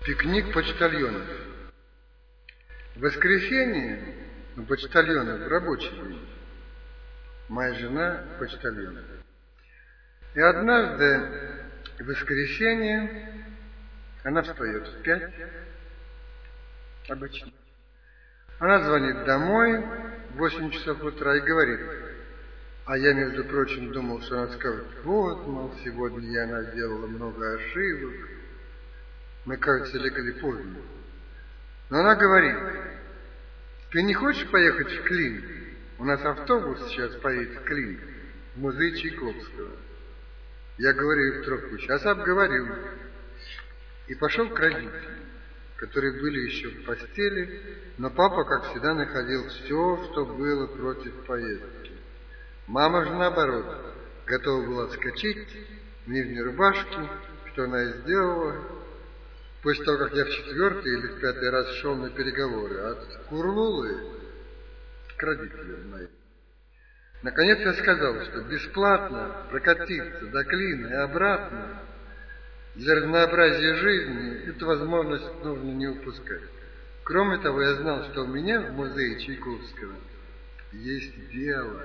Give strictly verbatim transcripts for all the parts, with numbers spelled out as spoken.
Пикник почтальонов. В воскресенье у почтальонов рабочий день. Моя жена почтальон. И однажды в воскресенье она встает в пять, обычно. Она звонит домой в восемь часов утра и говорит: а я, между прочим, думал, что она скажет: вот, мол, сегодня я наделала много ошибок. Мы, кажется, легли поздно. Но она говорит: ты не хочешь поехать в Клин? У нас автобус сейчас поедет в Клин, в музей Чайковского. Я говорю в трубку: сейчас обговорю. И пошел к родителям, которые были еще в постели, но папа, как всегда, находил все, что было против поездки. Мама же, наоборот, готова была скачать в нижней рубашке, что она и сделала, после того, как я в четвертый или в пятый раз шел на переговоры от Курлулы к родителям моим. Наконец я сказал, что бесплатно прокатиться до Клина и обратно для разнообразия жизни эту возможность нужно не упускать. Кроме того, я знал, что у меня в музее Чайковского есть дело.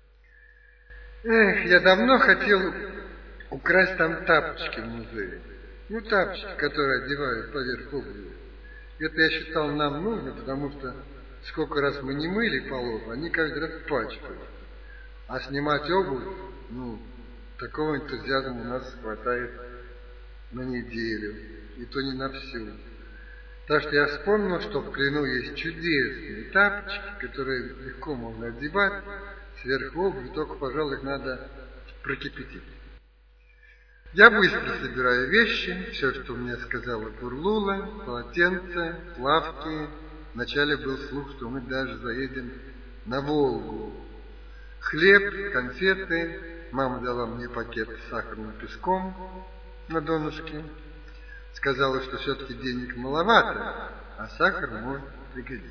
Эх, я давно хотел украсть там тапочки в музее. Ну, тапочки, которые одевают поверх обуви. Это, я считал, нам нужно, потому что сколько раз мы не мыли полов, они каждый раз пачкают. А снимать обувь, ну, такого энтузиазма у нас хватает на неделю, и то не на всю. Так что я вспомнил, что в Клину есть чудесные тапочки, которые легко можно одевать сверх обуви, только, пожалуй, их надо прокипятить. Я быстро собираю вещи, все, что мне сказала Курлула, полотенце, плавки. Вначале был слух, что мы даже заедем на Волгу. Хлеб, конфеты. Мама дала мне пакет с сахарным песком на донышке. Сказала, что все-таки денег маловато, а сахар может пригодиться.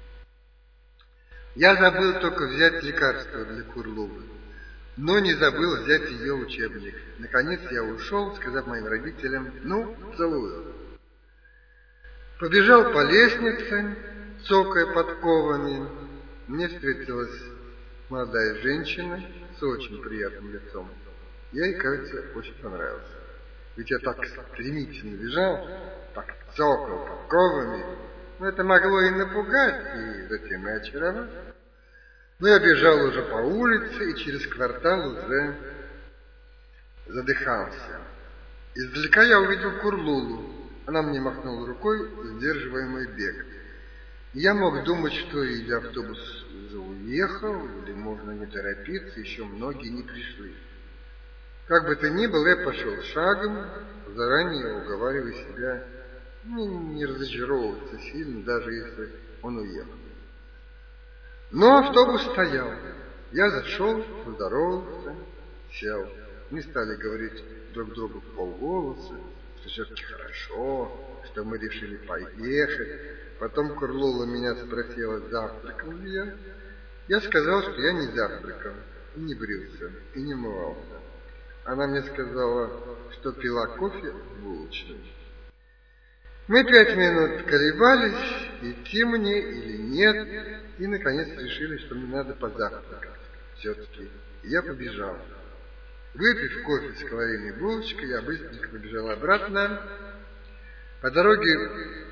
Я забыл только взять лекарство для Курлулы, но не забыл взять ее учебник. Наконец я ушел, сказав моим родителям: ну, целую. Побежал по лестнице, цокая подковами. Мне встретилась молодая женщина с очень приятным лицом. Я ей, кажется, очень понравился. Ведь я так стремительно бежал, так цокал подковами. Но это могло и напугать, и затем и очаровать. Но я бежал уже по улице и через квартал уже задыхался. Издалека я увидел Курлулу. Она мне махнула рукой, сдерживая мой бег. И я мог думать, что или автобус уже уехал, или можно не торопиться, еще многие не пришли. Как бы то ни было, я пошел шагом, заранее уговаривая себя не, не разочаровываться сильно, даже если он уехал. Но автобус стоял. Я зашел, поздоровался, сел. Мы стали говорить друг другу в полголоса, что все-таки хорошо, что мы решили поехать. Потом Курлула меня спросила, завтракал ли я. Я сказал, что я не завтракал, и не брился, и не мывался. Она мне сказала, что пила кофе в булочной. Мы пять минут колебались, идти мне или нет, и, наконец, решили, что мне надо позавтракать все-таки. И я побежал. Выпив кофе с половиной булочкой, я быстренько побежал обратно. По дороге,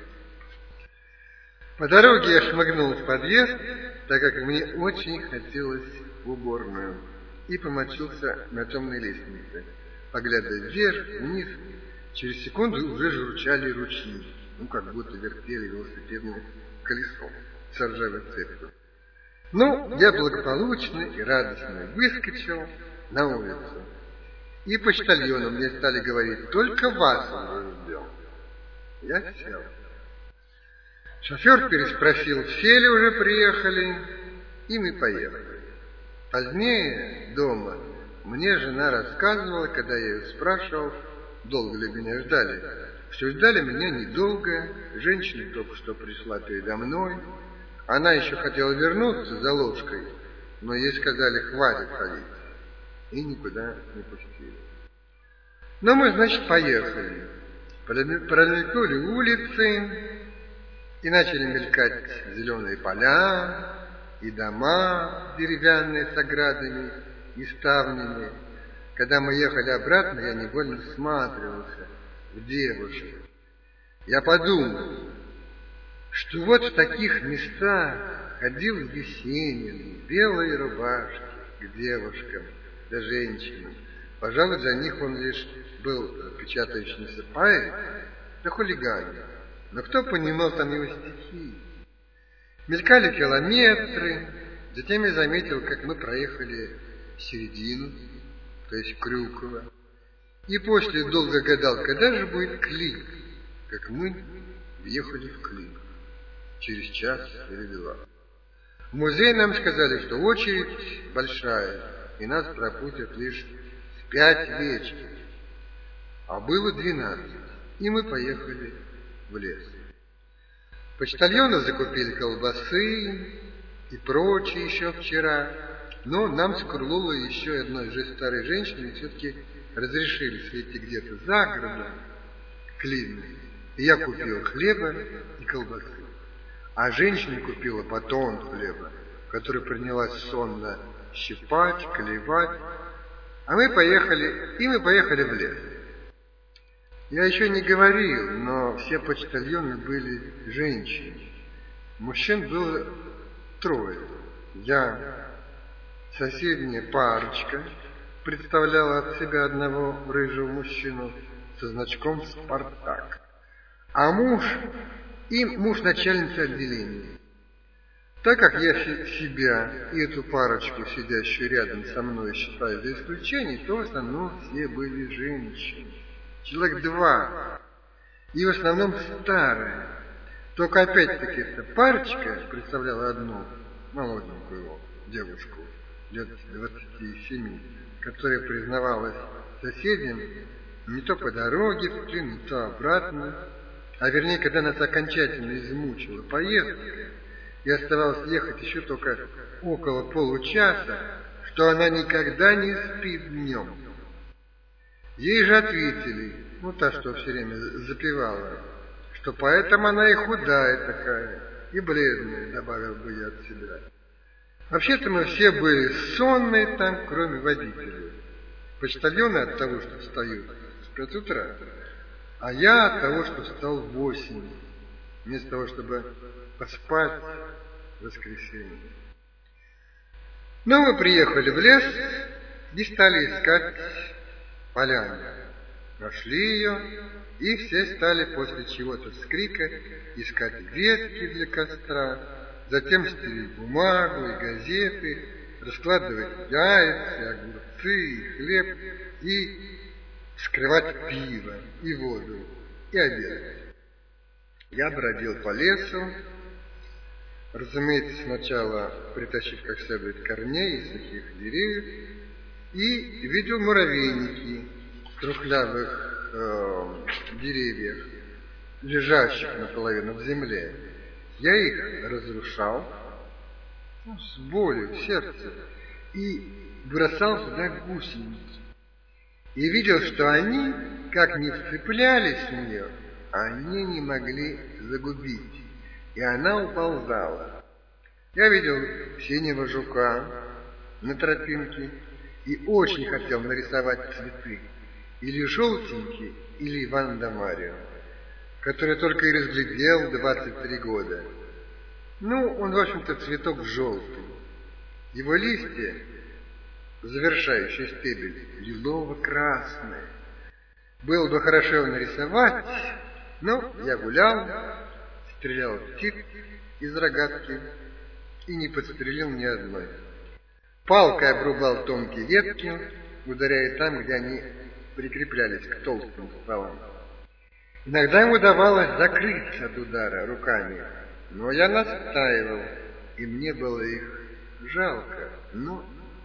по дороге я шмыгнул в подъезд, так как мне очень хотелось в уборную, и помочился на темной лестнице, поглядывая вверх, вниз. Через секунду уже журчали ручьи, ну, как будто вертели велосипедным колесом с ржавой цепью. Ну, я благополучно и радостно выскочил на улицу. И почтальону мне стали говорить: только вас мы ждем. Я сел. Шофер переспросил, все ли уже приехали, и мы поехали. Позднее дома мне жена рассказывала, когда я ее спрашивал, долго ли меня ждали, что ждали меня недолго, женщина только что пришла передо мной, она еще хотела вернуться за ложкой, но ей сказали: хватит ходить, и никуда не пустили. Но мы, значит, поехали. Промелькнули улицы, и начали мелькать зеленые поля, и дома деревянные с оградами и ставнями. Когда мы ехали обратно, я невольно всматривался в девушек. Я подумал, что вот в таких местах ходил Есенин в белой рубашке к девушкам, да женщинам. Пожалуй, для них он лишь был печатающимся поэт, да хулиганин. Но кто понимал там его стихи? Мелькали километры, затем я заметил, как мы проехали середину, то есть Крюково. И после долго гадал, когда же будет Клин, как мы въехали в Клин. Через час или два. В музей нам сказали, что очередь большая, и нас пропустят лишь в пять вечера. А было двенадцать, и мы поехали в лес. Почтальоны закупили колбасы и прочее еще вчера, но нам с Курловой и еще одной же старой женщиной все-таки разрешили сойти где-то за городом к Клину. И я купил хлеба и колбасы. А женщина купила батон хлеба, который принялась сонно щипать, клевать. А мы поехали, и мы поехали в лес. Я еще не говорил, но все почтальоны были женщины. Мужчин было трое. Я, соседняя парочка, представляла от себя одного рыжего мужчину со значком «Спартак». А муж, и муж начальницы отделения. Так как я себя и эту парочку, сидящую рядом со мной, считаю за исключение, то в основном все были женщины. Человек два, и в основном старые. Только опять-таки эта парочка представляла одну молоденькую девушку, лет двадцати семи, которая признавалась соседям не то по дороге в Клин, не то обратно, а вернее, когда нас окончательно измучила поездка, и оставалось ехать еще только около получаса, что она никогда не спит днем. Ей же ответили, ну та, что все время запевала, что поэтому она и худая такая, и бледная, добавил бы я от себя. Вообще-то мы все были сонные там, кроме водителя. Почтальоны от того, что встают в пять утра, а я от того, что встал в восемь, вместо того, чтобы поспать в воскресенье. Но мы приехали в лес и стали искать поляну. Нашли ее, и все стали после чего-то с крика искать ветки для костра, затем стелить бумагу и газеты, раскладывать яйца, огурцы и хлеб, и вскрывать пиво и воду, и обедать. Я бродил по лесу, разумеется, сначала притащив как следует корней из сухих деревьев, и видел муравейники в трухлявых э, деревьях, лежащих наполовину в земле. Я их разрушал, ну, с болью в сердце, и бросал туда гусеницы. И видел, что они, как ни вцеплялись в нее, они не могли загубить, и она уползала. Я видел синего жука на тропинке и очень хотел нарисовать цветы, или желтенький, или Ванда Марио, который только и разглядел двадцать три года. Ну, он, в общем-то, цветок желтый. Его листья, завершающий стебель, лилово-красные. Было бы хорошо нарисовать, но я гулял, стрелял птиц из рогатки и не подстрелил ни одной. Палкой обрубал тонкие ветки, ударяя там, где они прикреплялись к толстым стволам. Иногда ему удавалось закрыться от удара руками, но я настаивал, и мне было их жалко, но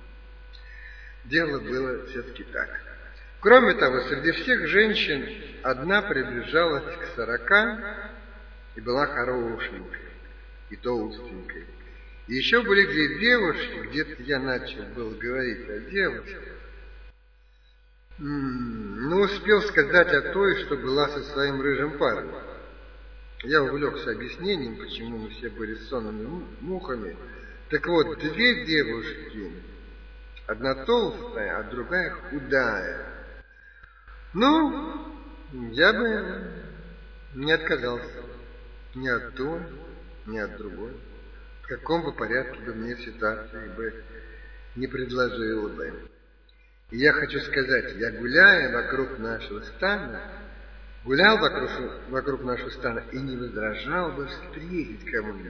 дело было все-таки так. Кроме того, среди всех женщин одна приближалась к сорока и была хорошенькой и толстенькой. И еще были две девушки, где-то я начал было говорить о девушках. Но успел сказать о той, что была со своим рыжим парнем. Я увлекся объяснением, почему мы все были сонными мухами. Так вот, две девушки, одна толстая, а другая худая. Ну, я бы не отказался ни от той, ни от другой. В каком бы порядке бы мне ситуации бы не предложила бы. И я хочу сказать, я гуляя вокруг нашего стана, гулял вокруг, вокруг нашего стана и не возражал бы встретить кого-нибудь.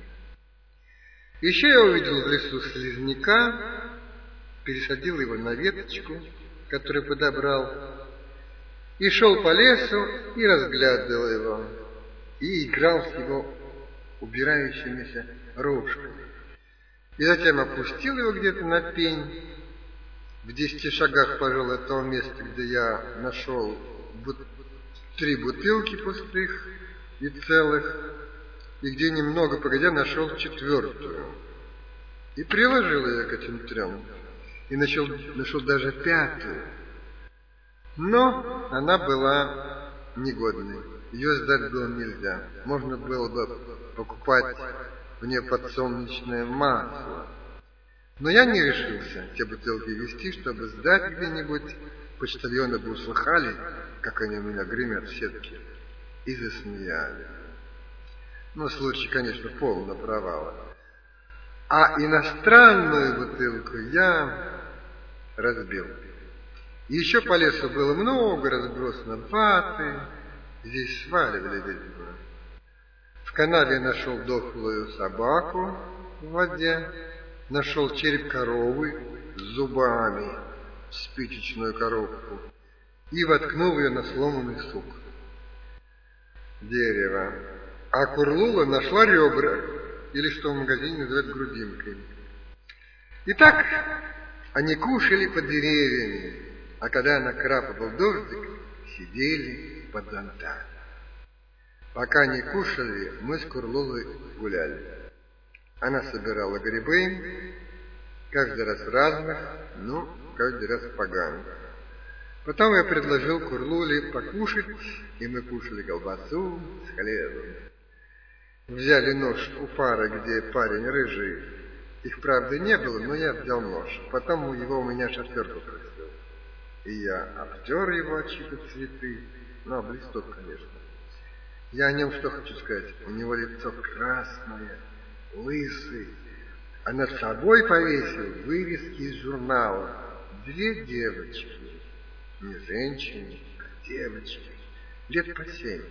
Еще я увидел в лесу слизняка, пересадил его на веточку, которую подобрал, и шел по лесу и разглядывал его, и играл с его убирающимися рожками. И затем опустил его где-то на пень, в десяти шагах, пожалуй, от того места, где я нашел бут... три бутылки пустых и целых, и где немного погодя нашел четвертую. И приложил ее к этим трем, и нашел, нашел даже пятую. Но она была негодной, ее сдать было нельзя. Можно было бы покупать в нее подсолнечное масло. Но я не решился те бутылки везти, чтобы сдать где-нибудь. Почтальоны бы услыхали, как они у меня гремят в сетке, и засмеяли. Ну, случай, конечно, полного провала. А иностранную бутылку я разбил. Еще по лесу было много разбросано ваты, здесь сваливали ведьмы. В канаве я нашел дохлую собаку в воде, нашел череп коровы с зубами в спичечную коробку и воткнул ее на сломанный сук дерева. А Курлула нашла ребра, или что в магазине называют грудинкой. Итак, они кушали под деревьями, а когда накрапывал дождик, сидели под зонтами. Пока они кушали, мы с Курлулой гуляли. Она собирала грибы, каждый раз разных, ну, каждый раз поганых. Потом я предложил Курлуле покушать, и мы кушали колбасу с хлебом. Взяли нож у пары, где парень рыжий. Их, правда, не было, но я взял нож. Потом его у меня шофер попросил. И я обтер его от чьи-то цветы, ну, об листок, конечно. Я о нем что хочу сказать. У него лицо красное, лысый, а над собой повесил вырезки из журнала. Две девочки, не женщины, а девочки, лет по семь.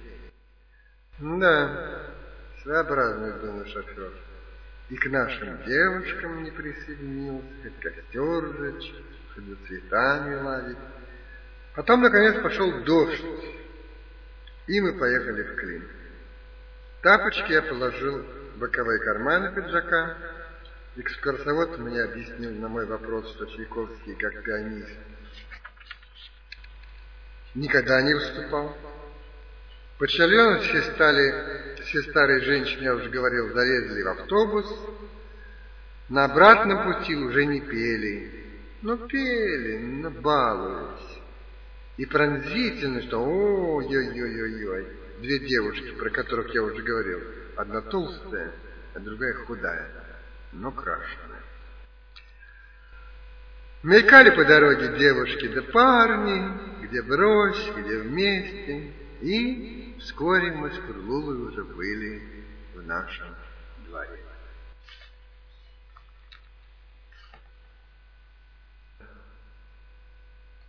Да, своеобразный, думаю, шофер. И к нашим девушкам не присоединился, как костер жечь, чтобы цветами ладить. Потом, наконец, пошел дождь, и мы поехали в Клин. Тапочки я положил в боковые карманы пиджака. Экскурсовод мне объяснил на мой вопрос, что Чайковский, как пианист, никогда не выступал. Почтальоны все стали, все старые женщины, я уже говорил, залезли в автобус. На обратном пути уже не пели. Но пели, но балуясь. И пронзительно, что ой-ой-ой-ой-ой. Две девушки, про которых я уже говорил. Одна толстая, а другая худая, но крашеная. Мелькали по дороге девушки да парни, где врозь, где вместе. И вскоре мы с Курлулой уже были в нашем дворе.